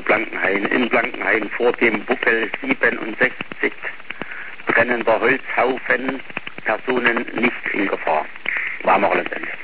also Blankenhain, in Blankenhain vor dem Buckel 67, brennender Holzhaufen, Personen nicht in Gefahr. War noch letztendlich.